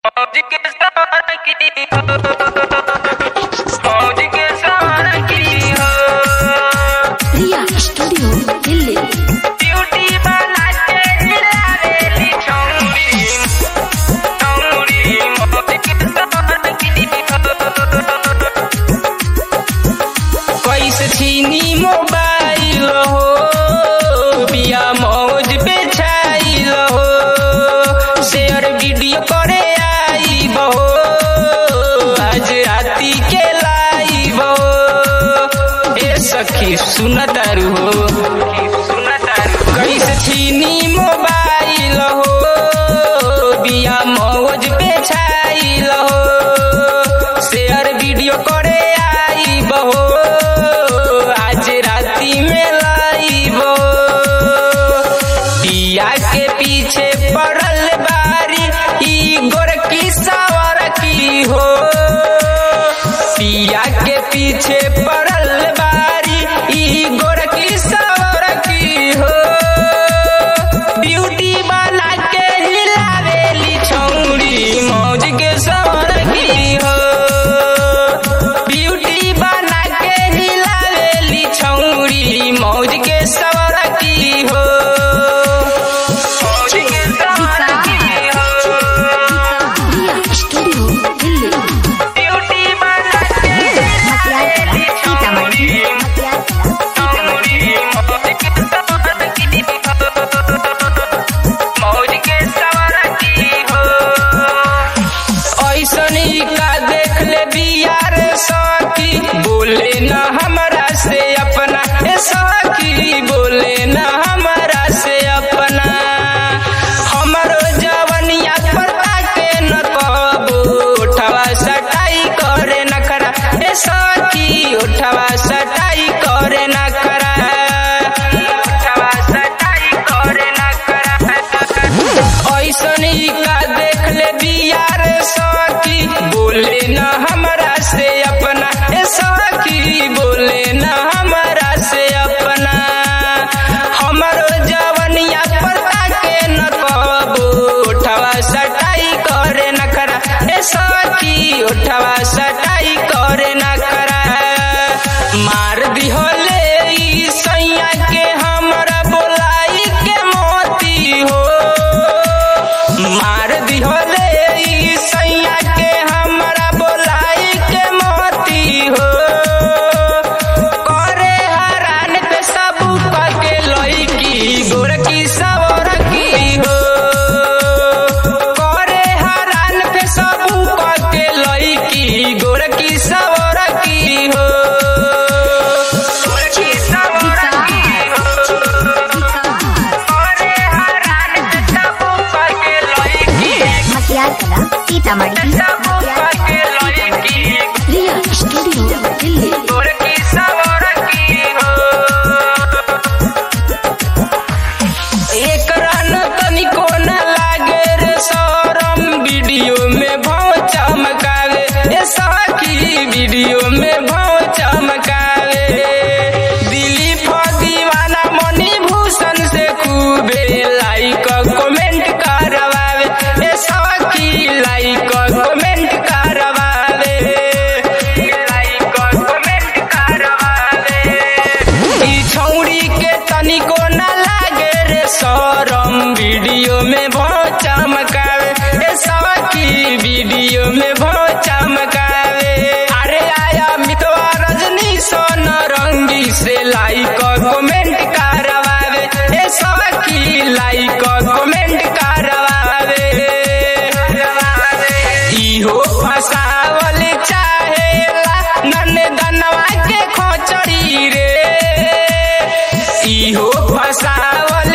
मौज के सवार की हो, मौज के सवार की हो। रिया स्टूडियो दिल्ली। ब्यूटी बना के हिलावेली छौरी, छौरी मौज के सवार की हो। कैसे छीनी मोबाइल हो, बिया मौज पे छाइल हो, शेयर वीडियो करे आई बहो, आज राती के लाइव हो। ए सखी सुनतारू हो, कैसे छीनी मोबाइल हो, बिया मौज पे छाइल हो, शेयर वीडियो करे आई बहो, आज राती में लाइव हो। पिया के पीछे पड़ल बारी ई गोरकी सावर की हो, पिया के पीछे पड़ल बारी ई गोरकी सावर की हो। ब्यूटी बना के हिलावेली छौरी, मौज के सावर की हो। ब्यूटी बना के हिलावेली छौरी, मौज के सावर की हो। रिया स्टूडियो दिल्ली। ब्यूटी बना के हिलावेली छौरी, छौरी मौज के सवार की हो, मौज के सवार की हो। ऐसनी का देख ले बियार सखी, बोले न हमरा से अपना, ए सखी बोले न हमरा से अपना। हमरो जवनिया पर ताके न कबो, उठवा सटाई करे न करा, ए सखी उठवा सटाई करे न करा, उठवा सटाई करे न करा। ऐसनी का देख ले बियार सखी, बोले न हमरा से अपना, ए सखी बोले न हमरा से अपना। हमरो जवनिया पर ताके न कबो, उठवा सटाई करे न करा, ए सखी उठवा सटाई करे न करा। मार दिहले ई सैया के हमरा बोलाई के मोती हो, मार दिहले ई सैया के हमरा बोलाई के मोती हो। करे हरान पे सब के लईकी गोरकी सवर की हो, करे हरान पे सब के लईकी गोरकी सवर की हो, गोरकी सवर की हो। करे हरान पे सब के लईकी, मटियाला सीतामढ़ी। सब के लईकी रिया स्टूडियो दिल्ली। गोरकी सवर की हो। एकरा न तनिको न लागे रे शरम, वीडियो में भाव चमकावे, ए सखी वीडियो में भाव चमकावे। दिलीप दीवाना मणि भूषण से खूबे लाइक कमेंट करवावे, ए सखी लाइक कमेंट करवावे, लाइक कमेंट करवावे। ई छौरी के तनिको न लागे रे शरम, वीडियो में भाव चमकावे, ए सखी वीडियो में भाव चमकावे। अरे आया मितवा रजनी सोन रंगी से लाइक कमेंट करवावे, ए सखी लाइक कमेंट करवावे। इहो फसावल चाहेला नन्हे दनवा के खोचड़ी रे, इहो फसावल